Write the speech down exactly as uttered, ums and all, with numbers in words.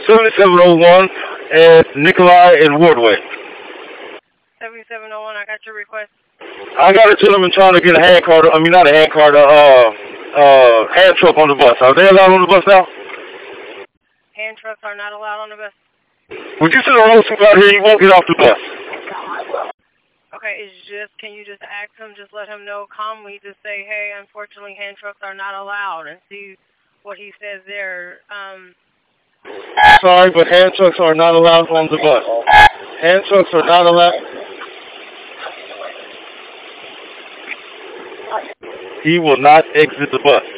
seventy-seven oh one and Nikolai and Wardway. seventy-seven oh one, I got your request. I got a gentleman trying to get a hand card, I mean not a hand card, a uh, uh, hand truck on the bus. Are they allowed on the bus now? Hand trucks are not allowed on the bus. Would you send a road super out here, you won't get off the bus. Okay, it's just, can you just ask him, just let him know calmly, just say, hey, unfortunately hand trucks are not allowed, and see what he says there. Um, Sorry, but hand trucks are not allowed on the bus. Hand trucks are not allowed. He will not exit the bus.